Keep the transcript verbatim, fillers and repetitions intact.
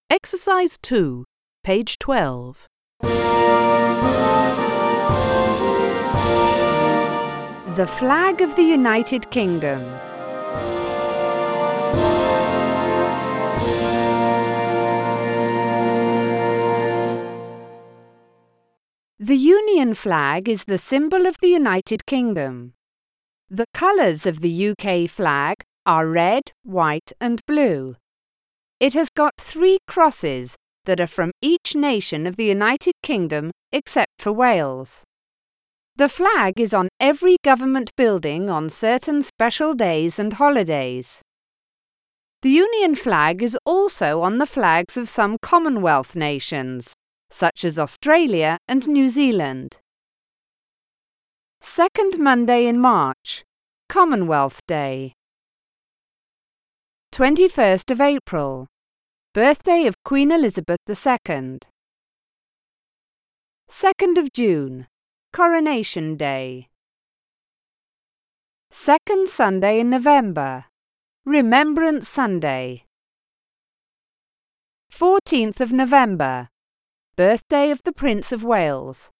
Exercise two, page twelve. The flag of the United Kingdom. The Union flag is the symbol of the United Kingdom. The colours of the U K flag are red, white and blue. It has got three crosses that are from each nation of the United Kingdom except for Wales. The flag is on every government building on certain special days and holidays. The Union flag is also on the flags of some Commonwealth nations, such as Australia and New Zealand. Second Monday in March, Commonwealth Day. twenty-first of April, birthday of Queen Elizabeth the Second. second of June, Coronation Day. Second Sunday in November, Remembrance Sunday. fourteenth of November, birthday of the Prince of Wales.